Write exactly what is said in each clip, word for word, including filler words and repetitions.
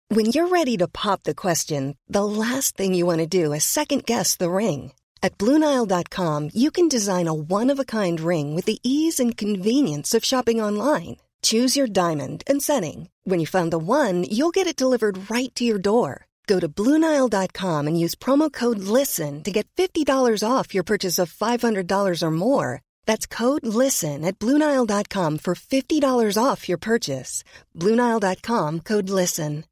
When you're ready to pop the question, the last thing you want to do is second-guess the ring. At Blue Nile dot com, you can design a one-of-a-kind ring with the ease and convenience of shopping online. Choose your diamond and setting. When you find the one, you'll get it delivered right to your door. Go to Blue Nile dot com and use promo code LISTEN to get fifty dollars off your purchase of five hundred dollars or more. That's code LISTEN at Blue Nile dot com for fifty dollars off your purchase. Blue Nile dot com, code LISTEN.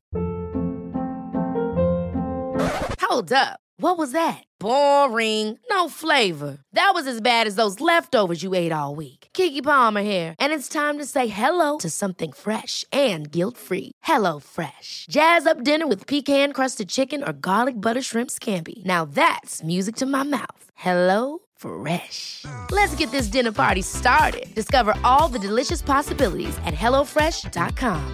Hold up. What was that? Boring. No flavor. That was as bad as those leftovers you ate all week. Keke Palmer here, and it's time to say hello to something fresh and guilt-free. Hello Fresh. Jazz up dinner with pecan-crusted chicken or garlic butter shrimp scampi. Now that's music to my mouth. Hello Fresh. Let's get this dinner party started. Discover all the delicious possibilities at hello fresh dot com.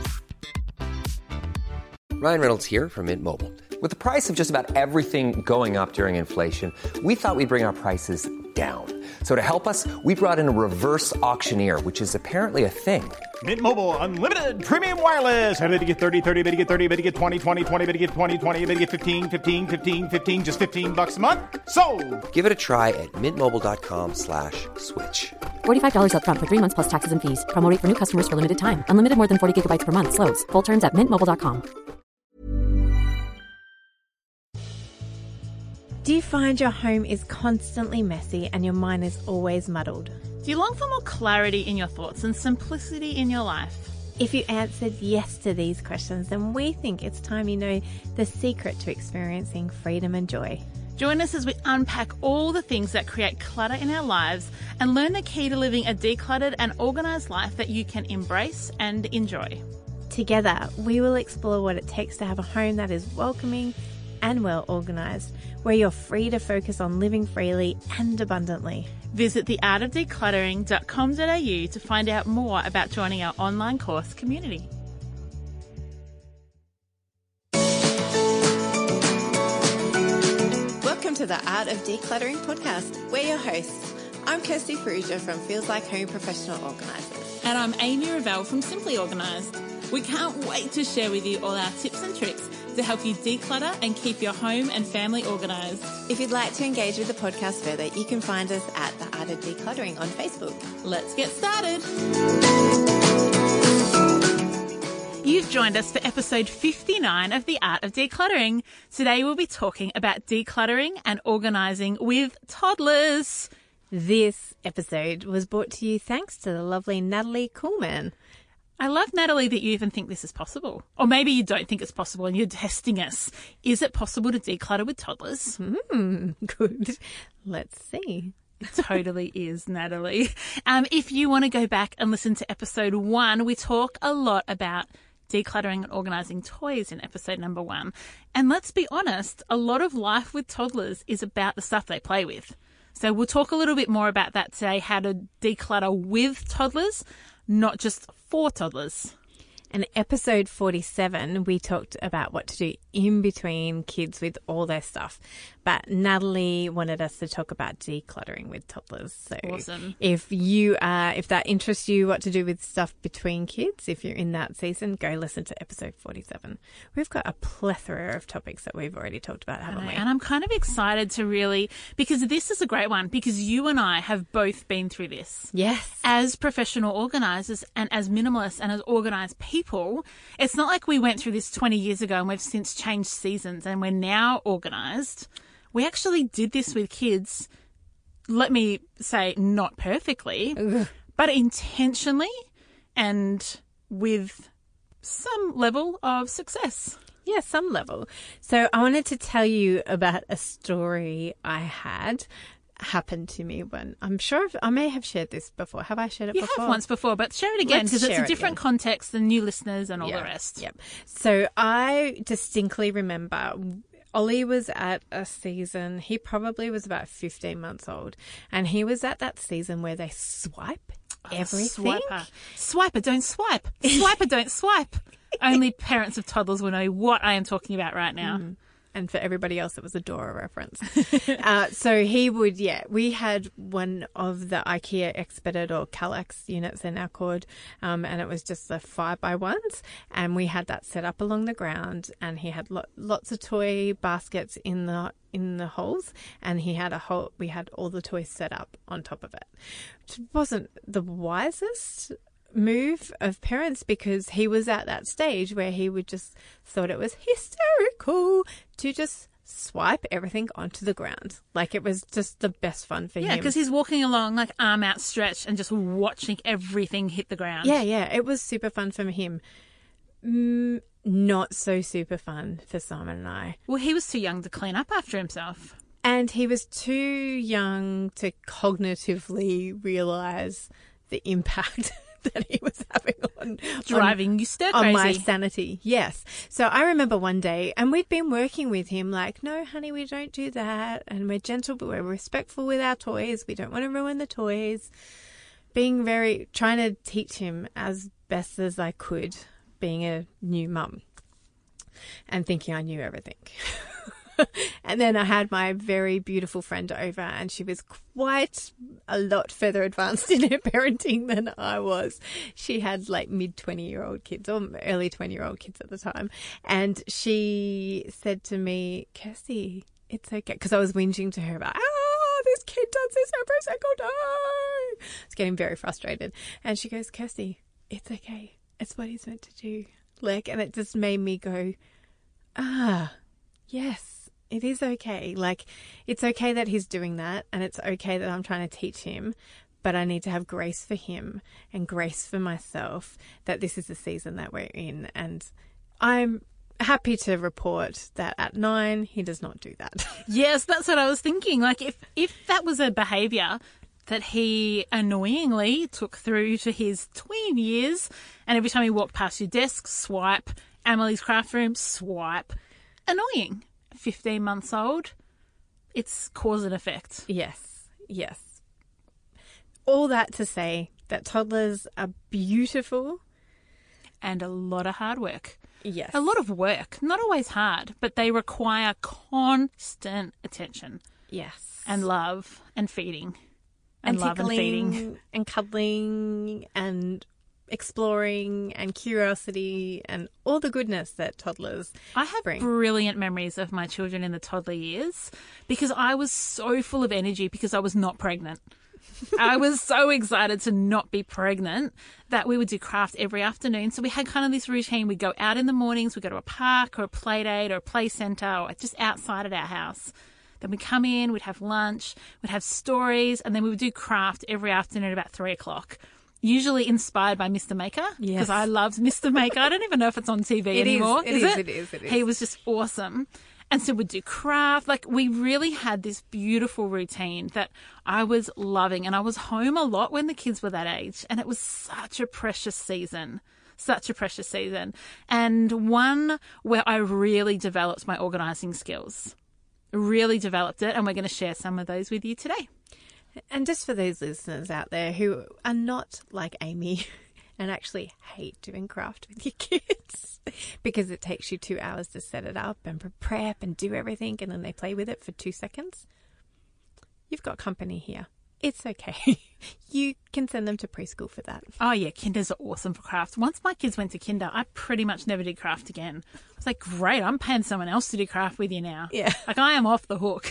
Ryan Reynolds here from Mint Mobile. With the price of just about everything going up during inflation, we thought we'd bring our prices down. So to help us, we brought in a reverse auctioneer, which is apparently a thing. Mint Mobile Unlimited Premium Wireless. How to get thirty, thirty, how to get thirty, how to get twenty, twenty, twenty, how to get twenty, twenty, how to get fifteen, fifteen, fifteen, fifteen, just fifteen bucks a month? Sold! Give it a try at mintmobile.com slash switch. forty-five dollars up front for three months plus taxes and fees. Promo rate for new customers for limited time. Unlimited more than forty gigabytes per month. Slows full terms at mint mobile dot com. Do you find your home is constantly messy and your mind is always muddled? Do you long for more clarity in your thoughts and simplicity in your life? If you answered yes to these questions, then we think it's time you know the secret to experiencing freedom and joy. Join us as we unpack all the things that create clutter in our lives and learn the key to living a decluttered and organised life that you can embrace and enjoy. Together, we will explore what it takes to have a home that is welcoming and well organised, where you're free to focus on living freely and abundantly. Visit the art of decluttering dot com dot a u to find out more about joining our online course community. Welcome to the Art of Decluttering podcast. We're your hosts. I'm Kirsty Perugia from Feels Like Home Professional Organisers. And I'm Amy Revell from Simply Organised. We can't wait to share with you all our tips and tricks to help you declutter and keep your home and family organised. If you'd like to engage with the podcast further, you can find us at The Art of Decluttering on Facebook. Let's get started. You've joined us for episode fifty-nine of The Art of Decluttering. Today we'll be talking about decluttering and organising with toddlers. This episode was brought to you thanks to the lovely Natalie Kuhlman. I love, Natalie, that you even think this is possible. Or maybe you don't think it's possible and you're testing us. Is it possible to declutter with toddlers? Hmm, good. Let's see. It totally is, Natalie. Um, if you want to go back and listen to episode one, we talk a lot about decluttering and organising toys in episode number one. And let's be honest, a lot of life with toddlers is about the stuff they play with. So we'll talk a little bit more about that today, how to declutter with toddlers, not just for toddlers. In episode forty-seven, we talked about what to do in between kids with all their stuff. But Natalie wanted us to talk about decluttering with toddlers. So awesome. If you uh, if that interests you, what to do with stuff between kids, if you're in that season, go listen to episode forty-seven. We've got a plethora of topics that we've already talked about, haven't we? And I'm kind of excited to really, because this is a great one, because you and I have both been through this. Yes. As professional organisers and as minimalists and as organised people, it's not like we went through this twenty years ago and we've since changed seasons and we're now organised. We actually did this with kids, let me say not perfectly, Ugh. but intentionally and with some level of success. Yeah, some level. So I wanted to tell you about a story I had happened to me when I'm sure I may have shared this before. Have I shared it you before? You have once before, but share it again because it's a different it context than new listeners and all yeah. the rest. Yep. So I distinctly remember Ollie was at a season, he probably was about fifteen months old, and he was at that season where they swipe oh, everything. Swiper. Swiper, don't swipe. Swiper, don't swipe. Only parents of toddlers will know what I am talking about right now. Mm. and for everybody else, it was a Dora reference. uh, so he would, yeah, we had one of the IKEA Expedit or Kallax units, they're now called, um, and it was just the five by ones, and we had that set up along the ground, and he had lo- lots of toy baskets in the in the holes, and he had a whole, we had all the toys set up on top of it, which wasn't the wisest move of parents, because he was at that stage where he would just thought it was hysterical to just swipe everything onto the ground. Like, it was just the best fun for yeah, him. Yeah, because he's walking along like arm outstretched and just watching everything hit the ground. Yeah, yeah, it was super fun for him. Mm, not so super fun for Simon and I. Well, he was too young to clean up after himself. And he was too young to cognitively realise the impact that he was having on driving on, you stir on crazy. my sanity. Yes. So I remember one day, and we'd been working with him like, no, honey, we don't do that. And we're gentle, but we're respectful with our toys. We don't want to ruin the toys. Being very, trying to teach him as best as I could, being a new mum and thinking I knew everything. And then I had my very beautiful friend over, and she was quite a lot further advanced in her parenting than I was. She had like mid twenty-year-old kids or early twenty-year-old kids at the time. And she said to me, Kirsty, it's okay. Because I was whinging to her about, oh, this kid does this every single day. I was getting very frustrated. And she goes, Kirsty, it's okay. It's what he's meant to do. Like, and it just made me go, ah, yes. It is okay. Like, it's okay that he's doing that, and it's okay that I'm trying to teach him, but I need to have grace for him and grace for myself that this is the season that we're in. And I'm happy to report that at nine, he does not do that. Yes, that's what I was thinking. Like, if, if that was a behaviour that he annoyingly took through to his tween years, and every time he walked past your desk, swipe, Amelie's craft room, swipe, annoying. fifteen months old, it's cause and effect. Yes, yes. All that to say that toddlers are beautiful. And a lot of hard work. Yes. A lot of work. Not always hard, but they require constant attention. Yes. And love and feeding. And, and love and feeding. And cuddling and exploring and curiosity and all the goodness that toddlers I have bring. Brilliant memories of my children in the toddler years, because I was so full of energy because I was not pregnant. I was so excited to not be pregnant that we would do craft every afternoon. So we had kind of this routine. We'd go out in the mornings, we'd go to a park or a play date or a play centre or just outside at our house. Then we'd come in, we'd have lunch, we'd have stories, and then we would do craft every afternoon at about three o'clock. Usually inspired by Mister Maker, because yes. I loved Mister Maker. I don't even know if it's on T V it anymore. Is, it is, is, it? it is, it is. He was just awesome. And so we'd do craft. Like, we really had this beautiful routine that I was loving. And I was home a lot when the kids were that age. And it was such a precious season. Such a precious season. And one where I really developed my organising skills. Really developed it. And we're going to share some of those with you today. And just for those listeners out there who are not like Amy and actually hate doing craft with your kids because it takes you two hours to set it up and prep and do everything, and then they play with it for two seconds, you've got company here. It's okay. You can send them to preschool for that. Oh, yeah. Kinders are awesome for craft. Once my kids went to kinder, I pretty much never did craft again. I was like, great, I'm paying someone else to do craft with you now. Yeah. Like, I am off the hook.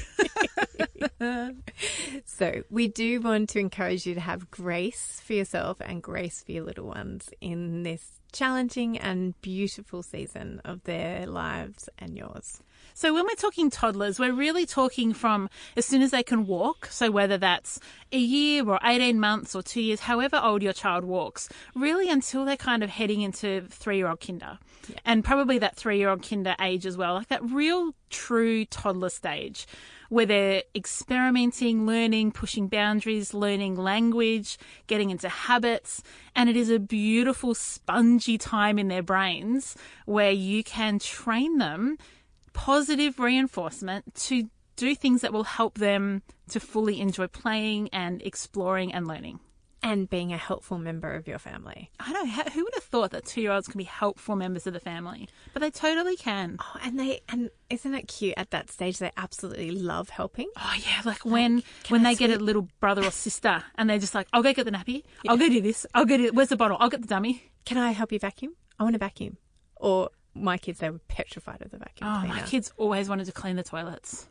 So we do want to encourage you to have grace for yourself and grace for your little ones in this challenging and beautiful season of their lives and yours. So when we're talking toddlers, we're really talking from as soon as they can walk. So whether that's a year or eighteen months or two years, however old your child walks, really until they're kind of heading into three-year-old kinder. Yeah. And probably that three-year-old kinder age as well, like that real true toddler stage where they're experimenting, learning, pushing boundaries, learning language, getting into habits. And it is a beautiful, spongy time in their brains where you can train them positive reinforcement to do things that will help them to fully enjoy playing and exploring and learning. and being a helpful member of your family. I know. Who would have thought that two-year-olds can be helpful members of the family? But they totally can. Oh, and they and isn't it cute at that stage? They absolutely love helping. Oh, yeah. Like when Like, can when I they get a sweep- little brother or sister and they're just like, I'll go get the nappy. I'll go do this. I'll go do Where's the bottle? I'll get the dummy. Can I help you vacuum? I want to vacuum. Or my kids, they were petrified of the vacuum Oh, cleaner. my kids always wanted to clean the toilets.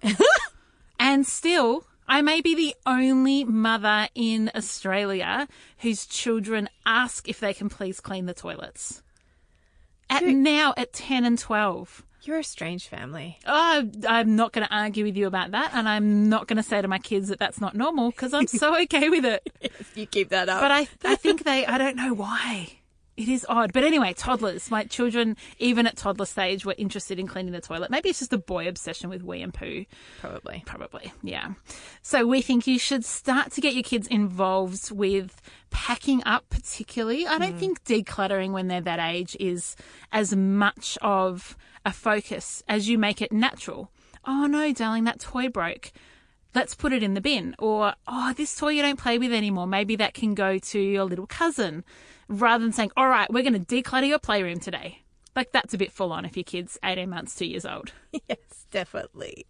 And still, I may be the only mother in Australia whose children ask if they can please clean the toilets. At now, at ten and twelve. You're a strange family. Oh, I'm not going to argue with you about that, and I'm not going to say to my kids that that's not normal because I'm so okay with it. You keep that up. But I, I think they, I don't know why. It is odd. But anyway, toddlers, my children, even at toddler stage, were interested in cleaning the toilet. Maybe it's just a boy obsession with wee and poo. Probably. Probably, yeah. So we think you should start to get your kids involved with packing up particularly. I don't mm. think decluttering when they're that age is as much of a focus as you make it natural. Oh, no, darling, that toy broke. Let's put it in the bin. Or, oh, this toy you don't play with anymore. Maybe that can go to your little cousin. Rather than saying, all right, we're going to declutter your playroom today. Like, that's a bit full on if your kid's eighteen months, two years old. Yes, definitely.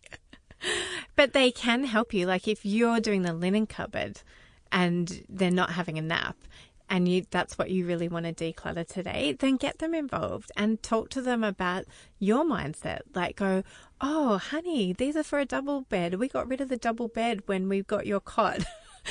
But they can help you. Like, if you're doing the linen cupboard and they're not having a nap and you that's what you really want to declutter today, then get them involved and talk to them about your mindset. Like, go, oh, honey, these are for a double bed. We got rid of the double bed when we got your cot.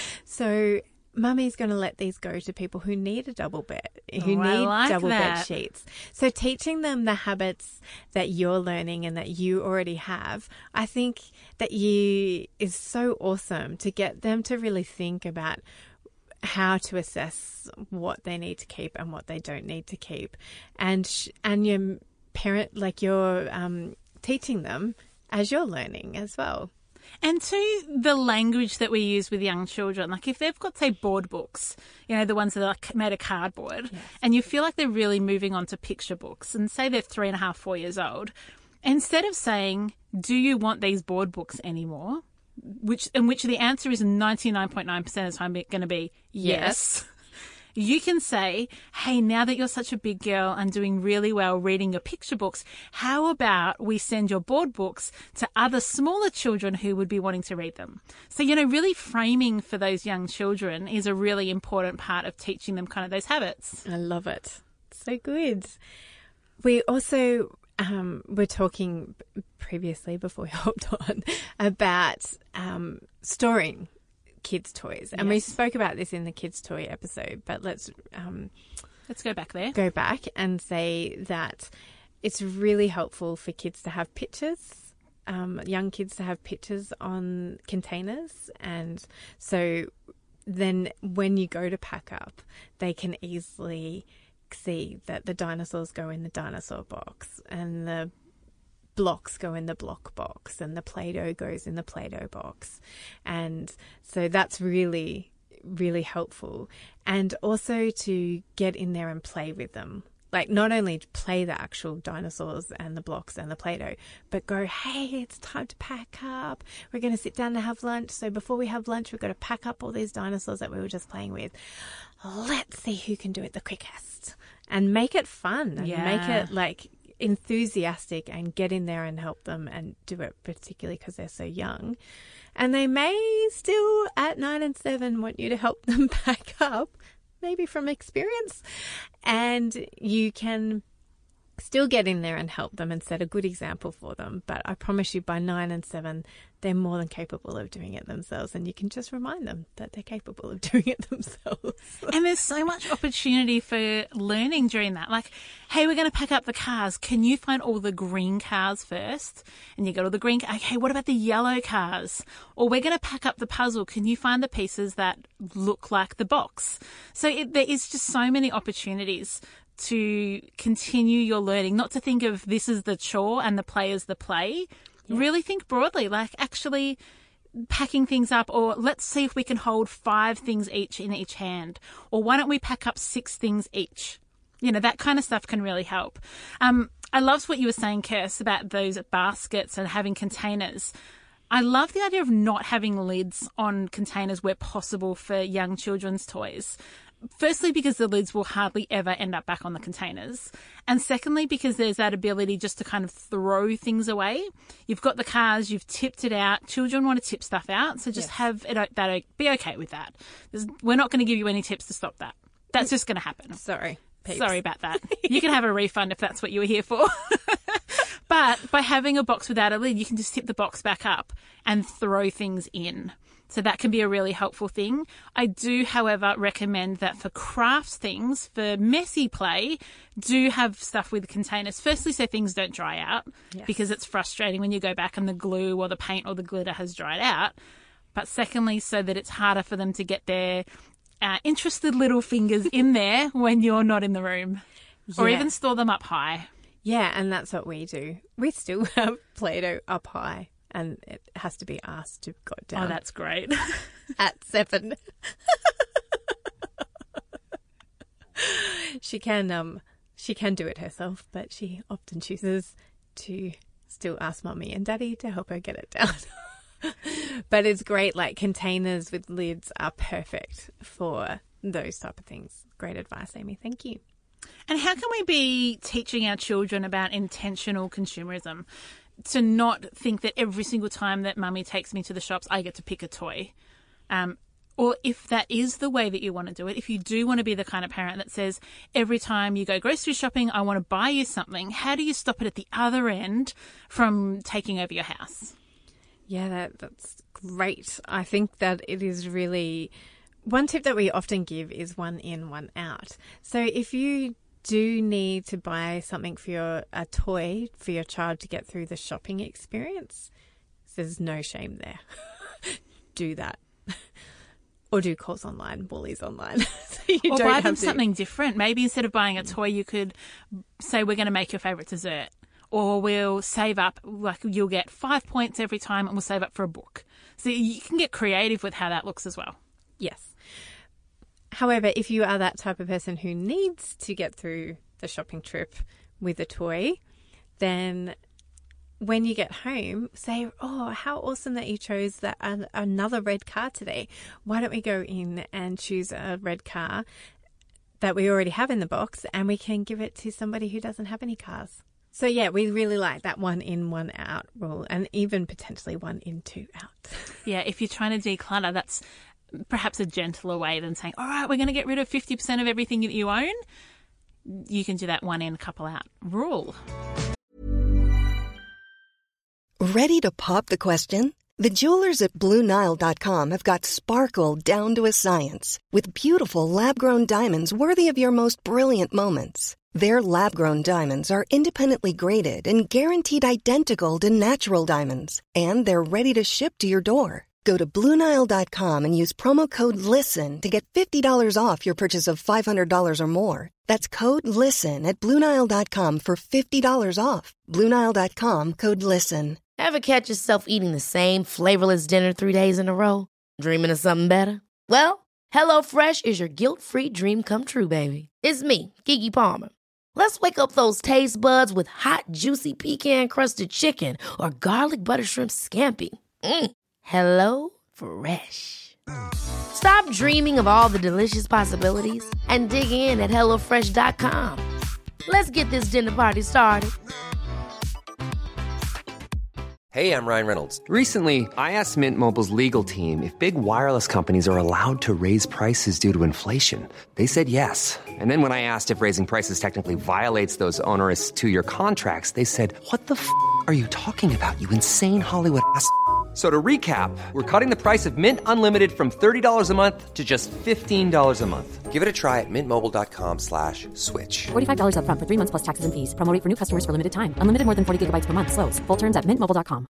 So Mummy's going to let these go to people who need a double bed, who oh, need like double that. bed sheets. So teaching them the habits that you're learning and that you already have, I think that you is so awesome to get them to really think about how to assess what they need to keep and what they don't need to keep. And sh- and your parent, like you're um, teaching them as you're learning as well. And to the language that we use with young children, like if they've got, say, board books, you know, the ones that are like made of cardboard, yes. and you feel like they're really moving on to picture books, and say they're three and a half, four years old, instead of saying, do you want these board books anymore? Which in which the answer is ninety-nine point nine percent of the time going to be yes. yes. You can say, hey, now that you're such a big girl and doing really well reading your picture books, how about we send your board books to other smaller children who would be wanting to read them? So, you know, really framing for those young children is a really important part of teaching them kind of those habits. I love it. So good. We also um, were talking previously before we hopped on about um, storing kids' toys. And yes. we spoke about this in the kids' toy episode, but let's um, let's go back there. Go back and say that it's really helpful for kids to have pictures, um, young kids to have pictures on containers. And so then when you go to pack up, they can easily see that the dinosaurs go in the dinosaur box and the blocks go in the block box and the Play-Doh goes in the Play-Doh box. And so that's really, really helpful. And also to get in there and play with them. Like not only play the actual dinosaurs and the blocks and the Play-Doh, but go, hey, it's time to pack up. We're going to sit down to have lunch. So before we have lunch, we've got to pack up all these dinosaurs that we were just playing with. Let's see who can do it the quickest. And make it fun. And yeah. make it like enthusiastic and get in there and help them and do it, particularly because they're so young. And they may still at nine and seven want you to help them pack up, maybe from experience, and you can still get in there and help them and set a good example for them. But I promise you by nine and seven, they're more than capable of doing it themselves, and you can just remind them that they're capable of doing it themselves. And there's so much opportunity for learning during that. Like, hey, we're going to pack up the cars. Can you find all the green cars first? And you got all the green. Okay, what about the yellow cars? Or we're going to pack up the puzzle. Can you find the pieces that look like the box? So it, there is just so many opportunities to continue your learning, not to think of this as the chore and the play as the play. Yeah. Really think broadly, like actually packing things up, or let's see if we can hold five things each in each hand, or why don't we pack up six things each? You know, that kind of stuff can really help. Um, I loved what you were saying, Kirst, about those baskets and having containers. I love the idea of not having lids on containers where possible for young children's toys. Firstly, because the lids will hardly ever end up back on the containers. And secondly, because there's that ability just to kind of throw things away. You've got the cars, you've tipped it out. Children want to tip stuff out, so just yes. have it that be okay with that. There's, we're not going to give you any tips to stop that. That's just going to happen. Sorry. Peeps. Sorry about that. You can have a refund if that's what you were here for. But by having a box without a lid, you can just tip the box back up and throw things in. So that can be a really helpful thing. I do, however, recommend that for crafts things, for messy play, do have stuff with containers. Firstly, so things don't dry out, yes. because it's frustrating when you go back and the glue or the paint or the glitter has dried out. But secondly, so that it's harder for them to get their uh, interested little fingers in there when you're not in the room. Yeah. Or even store them up high. Yeah, and that's what we do. We still have Play-Doh up high. And it has to be asked to go down. Oh, that's great. At seven. She can um she can do it herself, but she often chooses to still ask Mummy and Daddy to help her get it down. But it's great, like containers with lids are perfect for those type of things. Great advice, Amy. Thank you. And how can we be teaching our children about intentional consumerism? To not think that every single time that Mummy takes me to the shops, I get to pick a toy. Um, or if that is the way that you want to do it, if you do want to be the kind of parent that says, every time you go grocery shopping, I want to buy you something, how do you stop it at the other end from taking over your house? Yeah, that, that's great. I think that it is really... One tip that we often give is one in, one out. So if you do need to buy something for your a toy for your child to get through the shopping experience, there's no shame there. Do that. Or do calls online, Woolies online. So you or don't buy have them to... something different. Maybe instead of buying a toy, you could say, we're going to make your favourite dessert. Or we'll save up, like you'll get five points every time and we'll save up for a book. So you can get creative with how that looks as well. Yes. However, if you are that type of person who needs to get through the shopping trip with a toy, then when you get home, say, oh, how awesome that you chose that uh, another red car today. Why don't we go in and choose a red car that we already have in the box and we can give it to somebody who doesn't have any cars. So, yeah, we really like that one in, one out rule, and even potentially one in, two out. Yeah, if you're trying to declutter, that's perhaps a gentler way than saying, all right, we're going to get rid of fifty percent of everything that you own. You can do that one in, couple out rule. Ready to pop the question? The jewelers at Blue Nile dot com have got sparkle down to a science with beautiful lab-grown diamonds worthy of your most brilliant moments. Their lab-grown diamonds are independently graded and guaranteed identical to natural diamonds, and they're ready to ship to your door. Go to Blue Nile dot com and use promo code LISTEN to get fifty dollars off your purchase of five hundred dollars or more. That's code LISTEN at Blue Nile dot com for fifty dollars off. Blue Nile dot com, code LISTEN. Ever catch yourself eating the same flavorless dinner three days in a row? Dreaming of something better? Well, HelloFresh is your guilt-free dream come true, baby. It's me, Keke Palmer. Let's wake up those taste buds with hot, juicy pecan-crusted chicken or garlic butter shrimp scampi. Mm. Hello Fresh. Stop dreaming of all the delicious possibilities and dig in at hello fresh dot com. Let's get this dinner party started. Hey, I'm Ryan Reynolds. Recently, I asked Mint Mobile's legal team if big wireless companies are allowed to raise prices due to inflation. They said yes. And then when I asked if raising prices technically violates those onerous two-year contracts, they said, what the f*** are you talking about, you insane Hollywood ass f- So to recap, we're cutting the price of Mint Unlimited from thirty dollars a month to just fifteen dollars a month. Give it a try at mintmobile.com slash switch. forty-five dollars up front for three months plus taxes and fees. Promo rate for new customers for limited time. Unlimited more than forty gigabytes per month. Slows full terms at mint mobile dot com.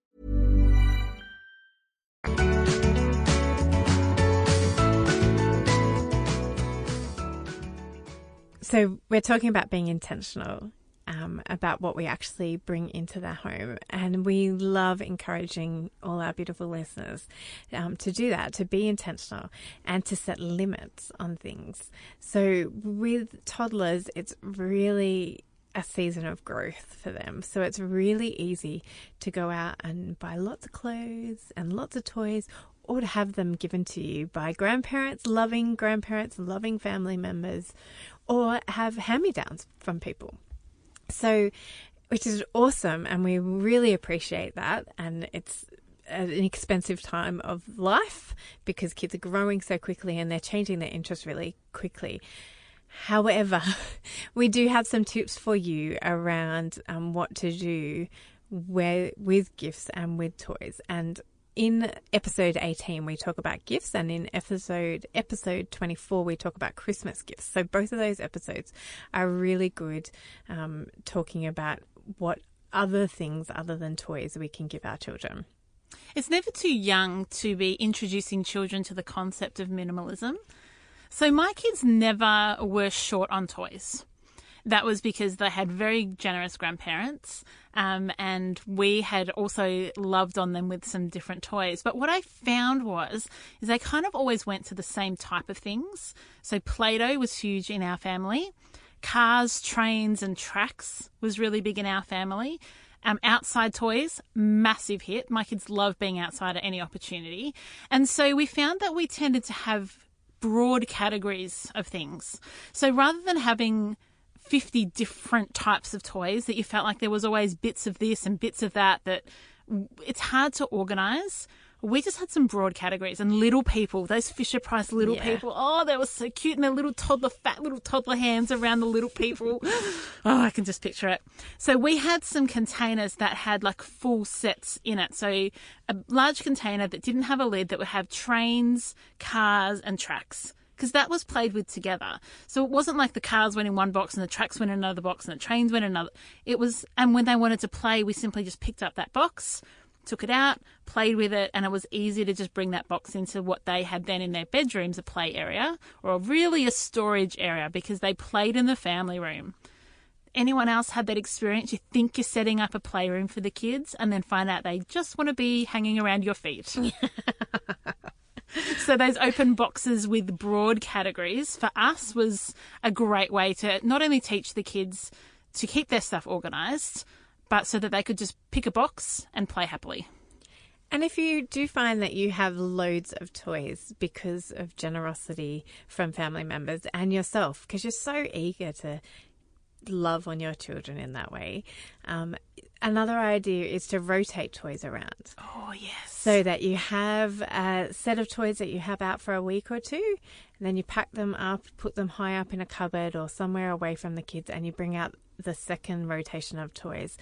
So we're talking about being intentional um, about what we actually bring into the home. And we love encouraging all our beautiful listeners um, to do that, to be intentional and to set limits on things. So with toddlers, it's really a season of growth for them. So it's really easy to go out and buy lots of clothes and lots of toys, or to have them given to you by grandparents, loving grandparents, loving family members, or have hand-me-downs from people. So, which is awesome, and we really appreciate that. And it's an expensive time of life because kids are growing so quickly and they're changing their interests really quickly. However, we do have some tips for you around um, what to do where, with gifts and with toys. And in episode eighteen, we talk about gifts, and in episode episode twenty-four, we talk about Christmas gifts. So both of those episodes are really good, um, talking about what other things other than toys we can give our children. It's never too young to be introducing children to the concept of minimalism. So my kids never were short on toys. That was because they had very generous grandparents, um, and we had also loved on them with some different toys. But what I found was is they kind of always went to the same type of things. So Play-Doh was huge in our family. Cars, trains and tracks was really big in our family. Um, outside toys, massive hit. My kids love being outside at any opportunity. And so we found that we tended to have broad categories of things. So rather than having fifty different types of toys that you felt like there was always bits of this and bits of that, that it's hard to organise, we just had some broad categories. And little people, those Fisher-Price little Yeah. people, oh, they were so cute, and their little toddler, fat little toddler hands around the little people. Oh, I can just picture it. So we had some containers that had like full sets in it. So a large container that didn't have a lid that would have trains, cars and tracks, because that was played with together. So it wasn't like the cars went in one box and the tracks went in another box and the trains went in another. It was, and when they wanted to play, we simply just picked up that box, took it out, played with it, and it was easy to just bring that box into what they had then in their bedrooms, a play area, or really a storage area, because they played in the family room. Anyone else had that experience? You think you're setting up a playroom for the kids and then find out they just want to be hanging around your feet. So those open boxes with broad categories for us was a great way to not only teach the kids to keep their stuff organised, but so that they could just pick a box and play happily. And if you do find that you have loads of toys because of generosity from family members and yourself, because you're so eager to love on your children in that way, um, another idea is to rotate toys around. Oh, yes. So that you have a set of toys that you have out for a week or two, and then you pack them up, put them high up in a cupboard or somewhere away from the kids, and you bring out the second rotation of toys.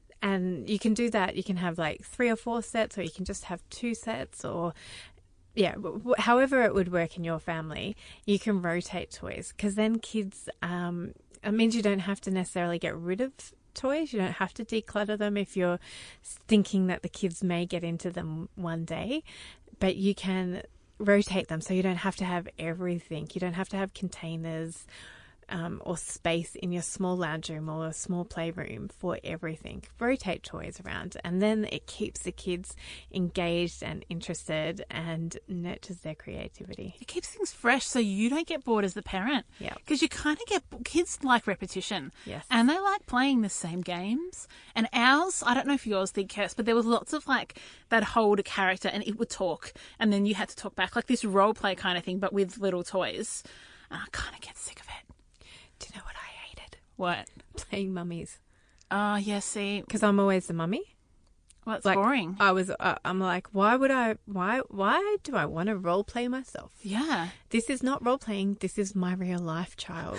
And you can do that. You can have like three or four sets, or you can just have two sets, or yeah, however it would work in your family, you can rotate toys, because then kids, um, it means you don't have to necessarily get rid of toys. You don't have to declutter them if you're thinking that the kids may get into them one day, but you can rotate them so you don't have to have everything. You don't have to have containers Um, or space in your small lounge room or a small playroom for everything. Rotate toys around, and then it keeps the kids engaged and interested and nurtures their creativity. It keeps things fresh so you don't get bored as the parent. Yeah. Because you kind of get, kids like repetition. Yes. And they like playing the same games. And ours, I don't know if yours did, Kirst, but there was lots of like, they'd hold a character and it would talk, and then you had to talk back, like this role play kind of thing, but with little toys. And I kind of get sick of it. Do you know what I hated? What? Playing mummies. Oh, yeah, see. Because I'm always the mummy. Well, it's Like, boring. I was. Uh, I'm like, why would I? Why? Why do I want to role play myself? Yeah. This is not role playing. This is my real life child.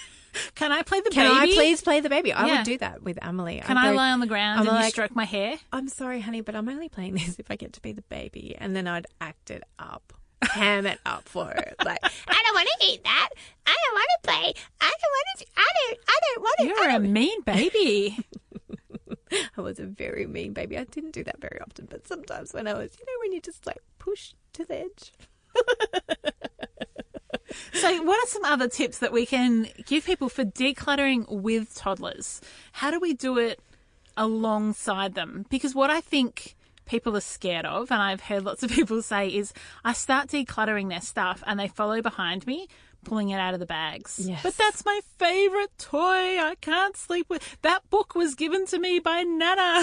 Can I play the Can baby? I please play the baby? I Yeah. would do that with Emily. Can I'd I go, lie on the ground I'm and you like, stroke my hair? I'm sorry, honey, but I'm only playing this if I get to be the baby. And then I'd act it up. Ham it up for her. Like, I don't want to eat that. I don't want to play. I don't want to. I don't. I don't want to. You're a mean baby. I was a very mean baby. I didn't do that very often, but sometimes when I was, you know, when you just like push to the edge. So what are some other tips that we can give people for decluttering with toddlers? How do we do it alongside them? Because what I think people are scared of, and I've heard lots of people say, is I start decluttering their stuff and they follow behind me, pulling it out of the bags. Yes. But that's my favourite toy. I can't sleep with. That book was given to me by Nana.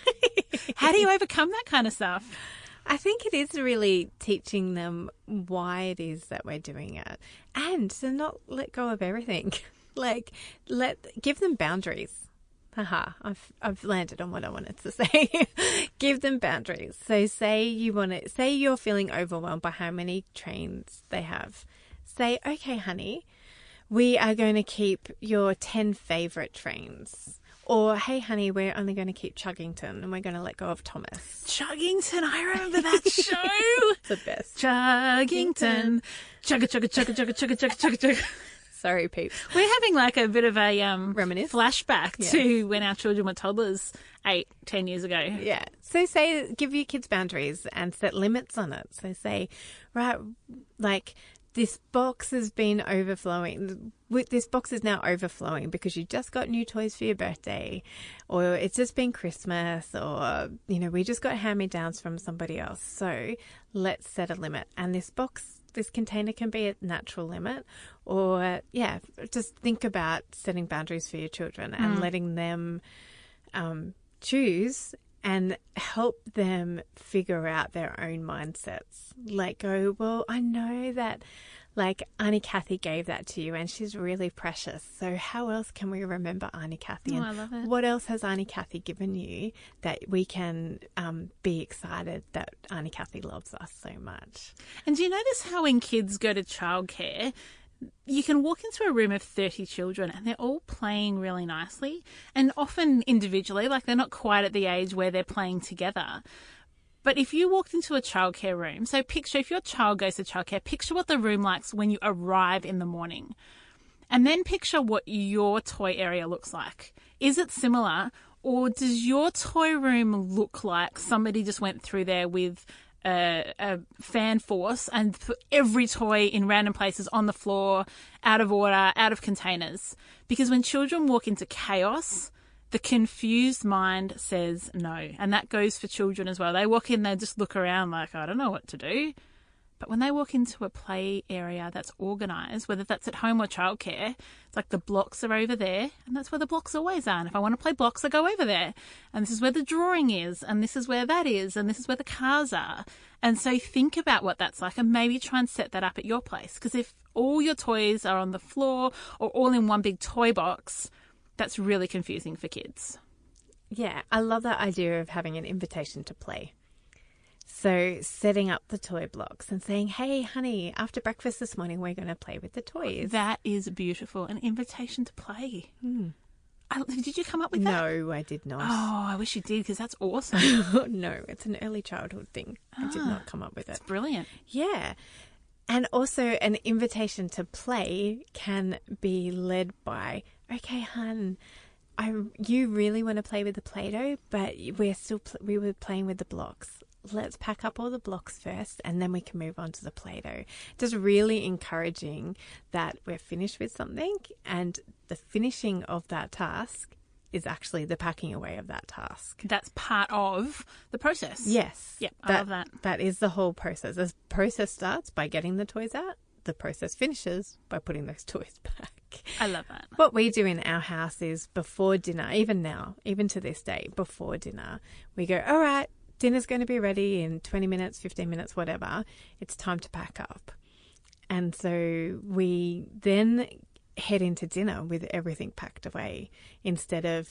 How do you overcome that kind of stuff? I think it is really teaching them why it is that we're doing it, and to not let go of everything. Like, let give them boundaries. Haha, I've I've landed on what I wanted to say. Give them boundaries. So say you want to say you're feeling overwhelmed by how many trains they have. Say, okay, honey, we are going to keep your ten favorite trains. Or, hey, honey, we're only going to keep Chuggington and we're going to let go of Thomas. Chuggington, I remember that show. It's the best. Chuggington. Chugga, chugga, chugga, chugga, chugga, chugga, chugga, chugga. Sorry, peeps. We're having like a bit of a um, Reminisce? flashback Yeah. to when our children were toddlers eight, ten years ago. Yeah. So say, give your kids boundaries and set limits on it. So say, right, like, this box has been overflowing. This box is now overflowing because you just got new toys for your birthday, or it's just been Christmas, or, you know, we just got hand-me-downs from somebody else. So let's set a limit. And this box, this container can be a natural limit, or, yeah, just think about setting boundaries for your children and Mm. letting them um, choose and help them figure out their own mindsets. Like, go, well, I know that, like, Auntie Kathy gave that to you and she's really precious. So how else can we remember Auntie Kathy? Oh, And I love it. what else has Auntie Kathy given you that we can um, be excited that Auntie Kathy loves us so much? And do you notice how when kids go to childcare, you can walk into a room of thirty children and they're all playing really nicely, and often individually, like they're not quite at the age where they're playing together. But if you walked into a childcare room, so picture if your child goes to childcare, picture what the room likes when you arrive in the morning. And then picture what your toy area looks like. Is it similar, or does your toy room look like somebody just went through there with a, a fan force and put every toy in random places on the floor, out of order, out of containers? Because when children walk into chaos, the confused mind says no. And that goes for children as well. They walk in, they just look around like, I don't know what to do. But when they walk into a play area that's organised, whether that's at home or childcare, it's like the blocks are over there, and that's where the blocks always are. And if I want to play blocks, I go over there. And this is where the drawing is, and this is where that is, and this is where the cars are. And so think about what that's like and maybe try and set that up at your place. Because if all your toys are on the floor or all in one big toy box, that's really confusing for kids. Yeah, I love that idea of having an invitation to play. So setting up the toy blocks and saying, hey, honey, after breakfast this morning, we're going to play with the toys. That is beautiful. An invitation to play. Hmm. I, did you come up with that? No, I did not. Oh, I wish you did, because that's awesome. No, it's an early childhood thing. I did Ah, not come up with it. It's brilliant. Yeah. And also an invitation to play can be led by, okay, hun, I, you really want to play with the Play-Doh, but we're still, pl- we were playing with the blocks. Let's pack up all the blocks first and then we can move on to the Play-Doh. Just really encouraging that we're finished with something, and the finishing of that task is actually the packing away of that task. That's part of the process. Yes. Yep, I love that. That is the whole process. The process starts by getting the toys out. The process finishes by putting those toys back. I love that. What we do in our house is before dinner, even now, even to this day, before dinner, we go, all right, dinner's going to be ready in twenty minutes, fifteen minutes, whatever. It's time to pack up. And so we then head into dinner with everything packed away instead of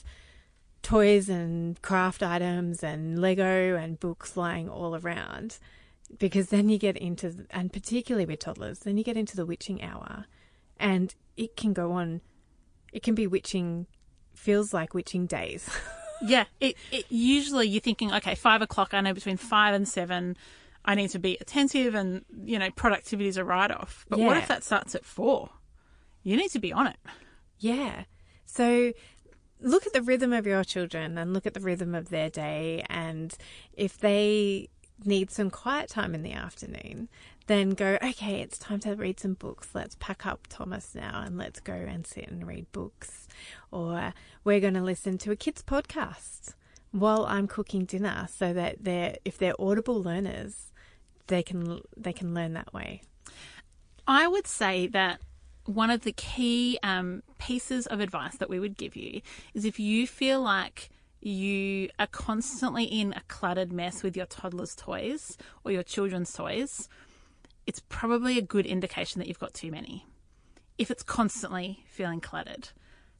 toys and craft items and Lego and books lying all around. Because then you get into, and particularly with toddlers, then you get into the witching hour, and it can go on, it can be witching, feels like witching days. Yeah, it, it usually you're thinking, okay, five o'clock, I know between five and seven, I need to be attentive and, you know, productivity is a write-off. But what Yeah. if that starts at four? You need to be on it. Yeah. So look at the rhythm of your children and look at the rhythm of their day. And if they need some quiet time in the afternoon, then go, okay, it's time to read some books. Let's pack up Thomas now and let's go and sit and read books. Or we're going to listen to a kids podcast while I'm cooking dinner, so that they're, if they're audible learners, they can they can learn that way. I would say that one of the key um, pieces of advice that we would give you is if you feel like you are constantly in a cluttered mess with your toddler's toys or your children's toys, it's probably a good indication that you've got too many, if it's constantly feeling cluttered.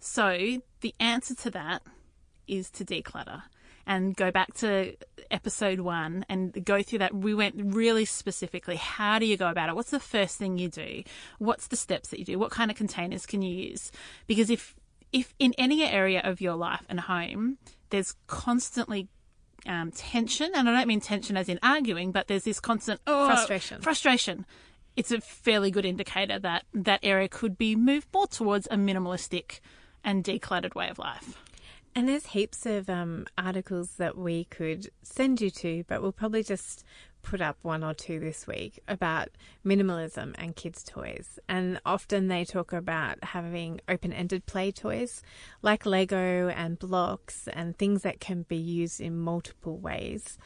So the answer to that is to declutter. And go back to episode one and go through that. We went really specifically. How do you go about it? What's the first thing you do? What's the steps that you do? What kind of containers can you use? Because if if in any area of your life and home, there's constantly um, tension, and I don't mean tension as in arguing, but there's this constant oh, frustration. Frustration. It's a fairly good indicator that that area could be moved more towards a minimalistic and decluttered way of life. And there's heaps of um, articles that we could send you to, but we'll probably just put up one or two this week about minimalism and kids' toys. And often they talk about having open-ended play toys like Lego and blocks and things that can be used in multiple ways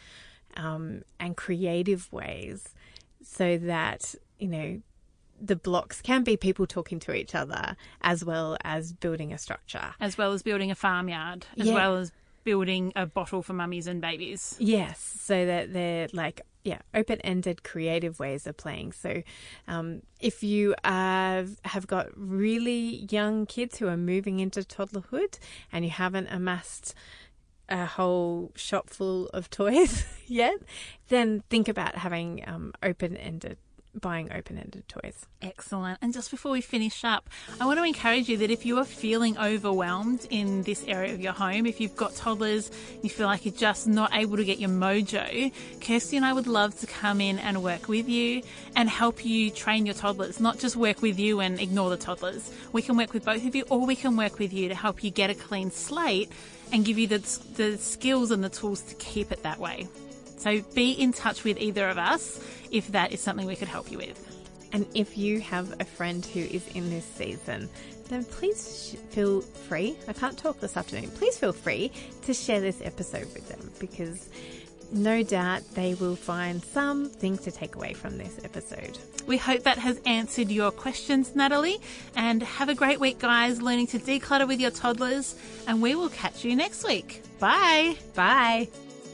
um, and creative ways, so that, you know, the blocks can be people talking to each other as well as building a structure. As well as building a farmyard, as yeah. well as building a bottle for mummies and babies. Yes, so that they're like, yeah, open-ended creative ways of playing. So um, if you are, have got really young kids who are moving into toddlerhood and you haven't amassed a whole shop full of toys yet, then think about having um, open-ended buying open-ended toys. Excellent. And just before we finish up, I want to encourage you that if you are feeling overwhelmed in this area of your home, if you've got toddlers, you feel like you're just not able to get your mojo, Kirsty and I would love to come in and work with you and help you train your toddlers, not just work with you and ignore the toddlers. We can work with both of you, or we can work with you to help you get a clean slate and give you the, the skills and the tools to keep it that way. So be in touch with either of us if that is something we could help you with. And if you have a friend who is in this season, then please feel free, I can't talk this afternoon, please feel free to share this episode with them, because no doubt they will find something to take away from this episode. We hope that has answered your questions, Natalie, and have a great week, guys, learning to declutter with your toddlers, and we will catch you next week. Bye. Bye.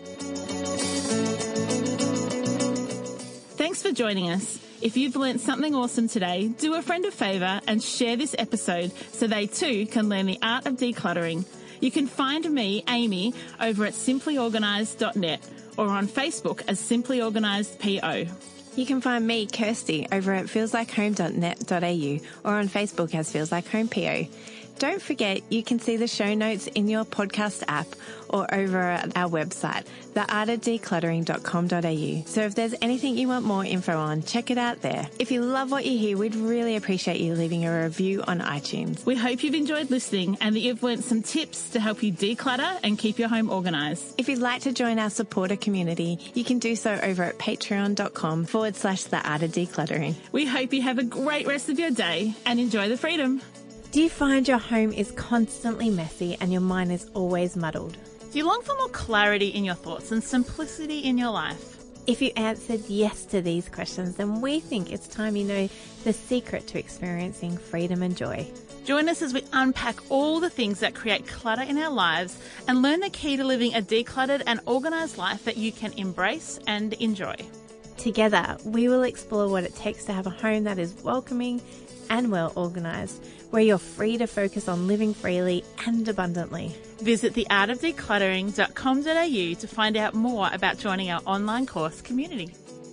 Thanks for joining us. If you've learnt something awesome today, do a friend a favour and share this episode so they too can learn the art of decluttering. You can find me, Amy, over at simply organised dot net or on Facebook as Simply Organised P O. You can find me, Kirsty, over at feels like home dot net dot a u or on Facebook as Feels Like Home P O. Don't forget, you can see the show notes in your podcast app or over at our website, the art of decluttering dot com dot a u. So if there's anything you want more info on, check it out there. If you love what you hear, we'd really appreciate you leaving a review on iTunes. We hope you've enjoyed listening and that you've learnt some tips to help you declutter and keep your home organised. If you'd like to join our supporter community, you can do so over at patreon.com forward slash the art of decluttering. We hope you have a great rest of your day and enjoy the freedom. Do you find your home is constantly messy and your mind is always muddled? Do you long for more clarity in your thoughts and simplicity in your life? If you answered yes to these questions, then we think it's time you know the secret to experiencing freedom and joy. Join us as we unpack all the things that create clutter in our lives and learn the key to living a decluttered and organised life that you can embrace and enjoy. Together, we will explore what it takes to have a home that is welcoming and well organised, where you're free to focus on living freely and abundantly. Visit the art of decluttering dot com dot a u to find out more about joining our online course community.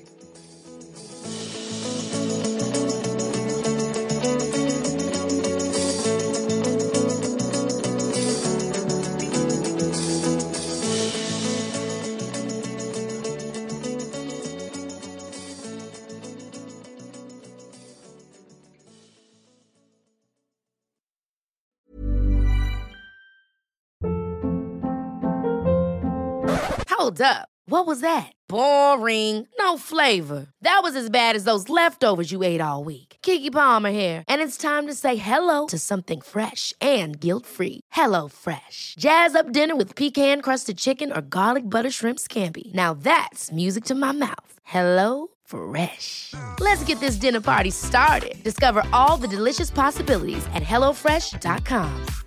Hold up. What was that? Boring. No flavor. That was as bad as those leftovers you ate all week. Keke Palmer here. And it's time to say hello to something fresh and guilt-free. Hello Fresh. Jazz up dinner with pecan-crusted chicken or garlic butter shrimp scampi. Now that's music to my mouth. Hello Fresh. Let's get this dinner party started. Discover all the delicious possibilities at hello fresh dot com.